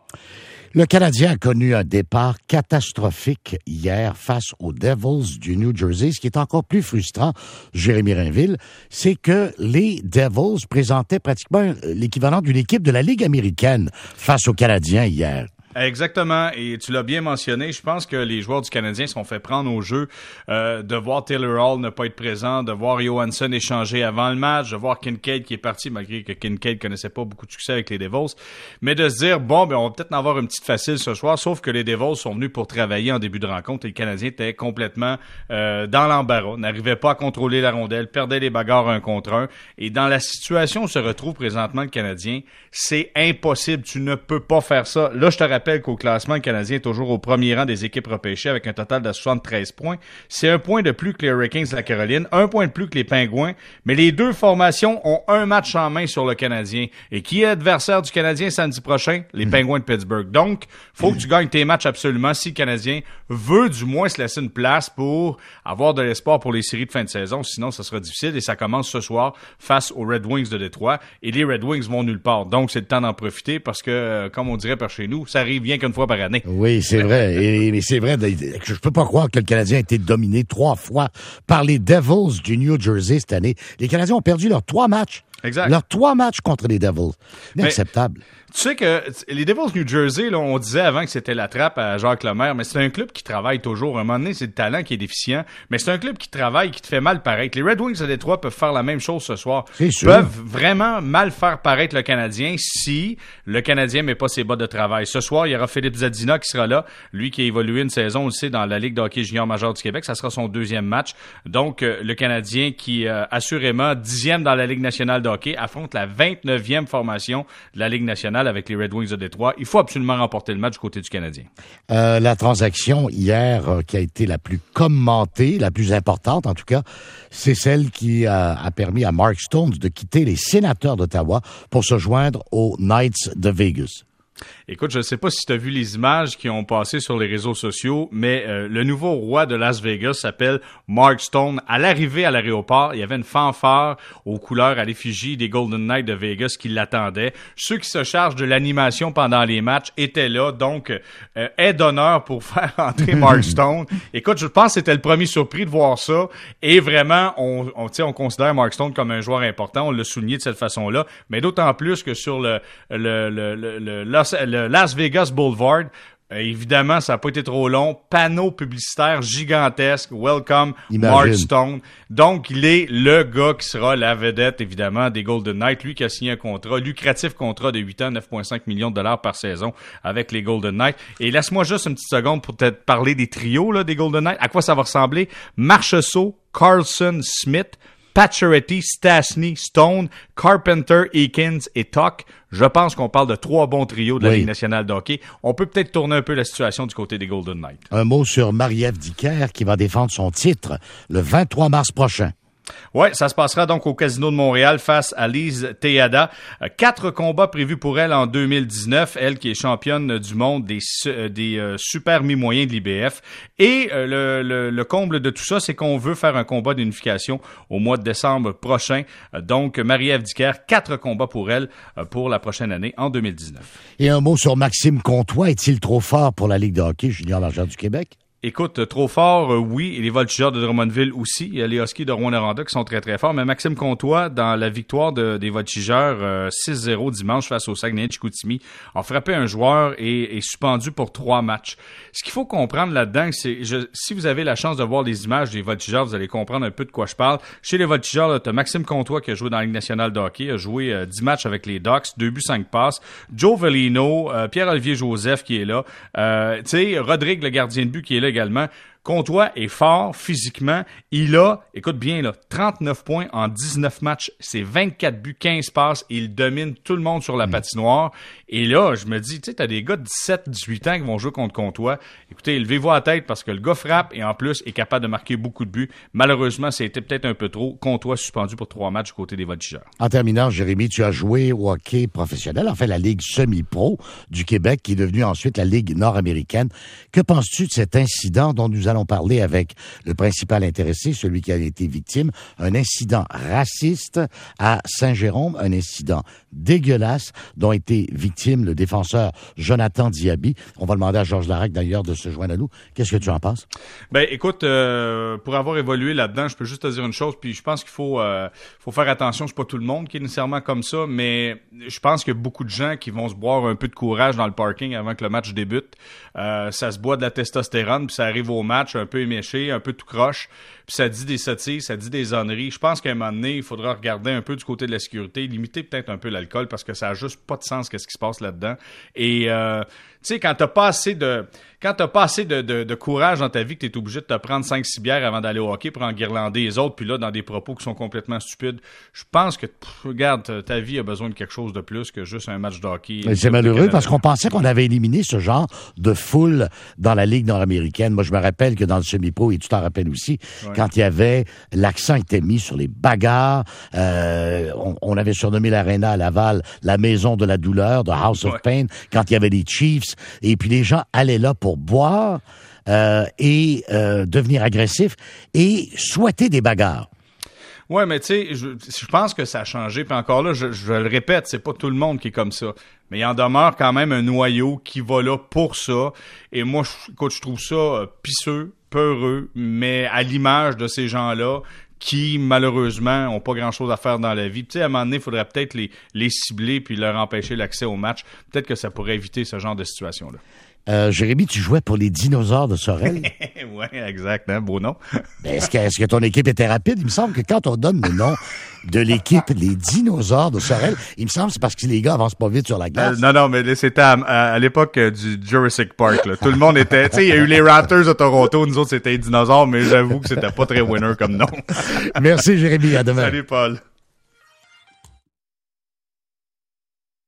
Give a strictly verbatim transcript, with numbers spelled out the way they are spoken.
Le Canadien a connu un départ catastrophique hier face aux Devils du New Jersey. Ce qui est encore plus frustrant, Jérémy Rainville, c'est que les Devils présentaient pratiquement l'équivalent d'une équipe de la Ligue américaine face aux Canadiens hier. Exactement, et tu l'as bien mentionné, je pense que les joueurs du Canadien se sont fait prendre au jeu euh, de voir Taylor Hall ne pas être présent, de voir Johansson échanger avant le match, de voir Kincaid qui est parti, malgré que Kincaid connaissait pas beaucoup de succès avec les Devils, mais de se dire, bon, ben on va peut-être en avoir une petite facile ce soir, sauf que les Devils sont venus pour travailler en début de rencontre et le Canadien était complètement euh, dans l'embarras, n'arrivait pas à contrôler la rondelle, perdait les bagarres un contre un, et dans la situation où se retrouve présentement le Canadien, c'est impossible, tu ne peux pas faire ça. Là, je te rappelle qu'au classement, le Canadien est toujours au premier rang des équipes repêchées avec un total de soixante-treize points. C'est un point de plus que les Hurricanes de la Caroline, un point de plus que les Pingouins, mais les deux formations ont un match en main sur le Canadien. Et qui est adversaire du Canadien samedi prochain? Les mmh. Pingouins de Pittsburgh. Donc, faut que tu gagnes tes matchs absolument si le Canadien veut du moins se laisser une place pour avoir de l'espoir pour les séries de fin de saison. Sinon, ça sera difficile et ça commence ce soir face aux Red Wings de Détroit. Et les Red Wings vont nulle part. Donc, c'est le temps d'en profiter parce que, euh, comme on dirait par chez nous, ça arrive bien qu'une fois par année. Oui, c'est vrai. Et, mais c'est vrai, je peux pas croire que le Canadien a été dominé trois fois par les Devils du New Jersey cette année. Les Canadiens ont perdu leurs trois matchs. Exact. Leurs trois matchs contre les Devils. Inacceptable. Mais, tu sais que les Devils New Jersey, là, on disait avant que c'était la trappe à Jacques Lemaire, mais c'est un club qui travaille toujours. À un moment donné, c'est le talent qui est déficient, mais c'est un club qui travaille, qui te fait mal paraître. Les Red Wings de Détroit peuvent faire la même chose ce soir. C'est sûr. Peuvent vraiment mal faire paraître le Canadien si le Canadien met pas ses bottes de travail. Ce soir, il y aura Philippe Zadina qui sera là. Lui qui a évolué une saison aussi dans la Ligue de hockey junior major du Québec. Ça sera son deuxième match. Donc, euh, le Canadien qui, euh, assurément, dixième dans la Ligue nationale de hockey, affronte la vingt-neuvième formation de la Ligue nationale avec les Red Wings de Détroit. Il faut absolument remporter le match du côté du Canadien. Euh, la transaction hier euh, qui a été la plus commentée, la plus importante en tout cas, c'est celle qui a, a permis à Mark Stone de quitter les Sénateurs d'Ottawa pour se joindre aux Knights de Vegas. Écoute, je ne sais pas si tu as vu les images qui ont passé sur les réseaux sociaux, mais euh, le nouveau roi de Las Vegas s'appelle Mark Stone. À l'arrivée à l'aéroport, il y avait une fanfare aux couleurs à l'effigie des Golden Knights de Vegas qui l'attendaient. Ceux qui se chargent de l'animation pendant les matchs étaient là, donc euh, aide d'honneur pour faire entrer Mark Stone. Écoute, je pense que c'était le premier surpris de voir ça, et vraiment, on, on, on considère Mark Stone comme un joueur important, on l'a souligné de cette façon-là, mais d'autant plus que sur le, le, le, le, le, le Le Las Vegas Boulevard, euh, évidemment, ça n'a pas été trop long. Panneau publicitaire gigantesque. Welcome, Imagine. Mark Stone. Donc, il est le gars qui sera la vedette, évidemment, des Golden Knights. Lui qui a signé un contrat, lucratif contrat de huit ans, neuf virgule cinq millions de dollars par saison avec les Golden Knights. Et laisse-moi juste une petite seconde pour peut-être parler des trios là, des Golden Knights. À quoi ça va ressembler? Marchessault, Carlson, Smith, Pacioretty, Stastny, Stone, Carpenter, Eakins et Tuch. Je pense qu'on parle de trois bons trios de la oui. Ligue nationale de hockey. On peut peut-être tourner un peu la situation du côté des Golden Knights. Un mot sur Marie-Ève Dicker qui va défendre son titre le vingt-trois mars prochain. Ouais, ça se passera donc au Casino de Montréal face à Lise Tejada. Euh, quatre combats prévus pour elle en deux mille dix-neuf. Elle qui est championne du monde des, euh, des euh, super mi-moyens de l'I B F. Et euh, le, le, le comble de tout ça, c'est qu'on veut faire un combat d'unification au mois de décembre prochain. Euh, donc, Marie-Ève Dicker, quatre combats pour elle euh, pour la prochaine année en deux mille dix-neuf. Et un mot sur Maxime Comtois. Est-il trop fort pour la Ligue de hockey junior major du Québec? Écoute, trop fort, euh, oui, et les Voltigeurs de Drummondville aussi. Il y a les Huskies de Rouyn-Noranda qui sont très, très forts. Mais Maxime Comtois, dans la victoire de, des Voltigeurs euh, six zéro dimanche face au Saguenay-Chicoutimi, a frappé un joueur et est suspendu pour trois matchs. Ce qu'il faut comprendre là-dedans, c'est je, si vous avez la chance de voir les images des Voltigeurs, vous allez comprendre un peu de quoi je parle. Chez les Voltigeurs, tu as Maxime Comtois qui a joué dans la Ligue nationale de hockey, a joué euh, dix matchs avec les Ducks, deux buts, cinq passes. Joe Velino, euh, Pierre-Olivier Joseph qui est là. Euh, tu sais, Rodrigue, le gardien de but, qui est là également. Comtois est fort physiquement. Il a, écoute bien, là, trente-neuf points en dix-neuf matchs. C'est vingt-quatre buts, quinze passes. Il domine tout le monde sur la mmh. patinoire. Et là, je me dis, tu sais, t'as des gars de dix-sept, dix-huit ans qui vont jouer contre Comtois. Écoutez, levez-vous la tête parce que le gars frappe et en plus est capable de marquer beaucoup de buts. Malheureusement, c'était peut-être un peu trop. Comtois suspendu pour trois matchs du côté des Voltigeurs. En terminant, Jérémy, tu as joué au hockey professionnel, en fait la Ligue semi-pro du Québec qui est devenue ensuite la Ligue nord-américaine. Que penses-tu de cet incident dont nous allons allons parler avec le principal intéressé, celui qui a été victime, un incident raciste à Saint-Jérôme, un incident dégueulasse dont a été victime le défenseur Jonathan Diaby. On va demander à Georges Larac d'ailleurs de se joindre à nous. Qu'est-ce que tu en penses? Ben écoute, euh, pour avoir évolué là-dedans, je peux juste te dire une chose, puis je pense qu'il faut, euh, faut faire attention, c'est pas tout le monde qui est nécessairement comme ça, mais je pense qu'il y a beaucoup de gens qui vont se boire un peu de courage dans le parking avant que le match débute. Euh, ça se boit de la testostérone, puis ça arrive au match un peu éméché, un peu tout croche, puis ça dit des sottises, ça dit des âneries. Je pense qu'à un moment donné, il faudra regarder un peu du côté de la sécurité, limiter peut-être un peu l'alcool, parce que ça a juste pas de sens qu'est-ce qui se passe là-dedans. Et euh, tu sais, quand t'as pas assez de quand t'as pas assez de, de, de courage dans ta vie, que t'es obligé de te prendre cinq six bières avant d'aller au hockey pour enguirlander les autres, puis là, dans des propos qui sont complètement stupides, je pense que, pff, regarde, ta vie a besoin de quelque chose de plus que juste un match de hockey. Mais c'est malheureux parce qu'on pensait qu'on avait éliminé ce genre de foule dans la Ligue nord-américaine. Moi, je me rappelle que dans le semi-pro, et tu t'en rappelles aussi, ouais. quand il y avait, l'accent était mis sur les bagarres, euh, on, on avait surnommé l'aréna à Laval la maison de la douleur, the House of ouais. Pain, quand il y avait les Chiefs, et puis les gens allaient là pour boire euh, et euh, devenir agressifs et souhaiter des bagarres. Ouais, mais tu sais, je, je pense que ça a changé. Puis encore là, je, je le répète, c'est pas tout le monde qui est comme ça. Mais il en demeure quand même un noyau qui va là pour ça. Et moi, je, écoute, je trouve ça euh, pisseux, peureux, mais à l'image de ces gens-là qui, malheureusement, ont pas grand-chose à faire dans la vie. Tu sais, à un moment donné, il faudrait peut-être les, les cibler puis leur empêcher l'accès au match. Peut-être que ça pourrait éviter ce genre de situation-là. Euh, Jérémy, tu jouais pour les Dinosaures de Sorel. Oui, exact, hein, beau nom. Ben, est-ce que, est-ce que ton équipe était rapide? Il me semble que quand on donne le nom de l'équipe, les Dinosaures de Sorel, il me semble que c'est parce que les gars avancent pas vite sur la glace. Euh, non, non, mais c'était à, à, à l'époque euh, du Jurassic Park. Là. Tout le monde était... Tu sais, il y a eu les Raptors de Toronto, nous autres, c'était les Dinosaures, mais j'avoue que c'était pas très winner comme nom. Merci, Jérémy. À demain. Salut, Paul.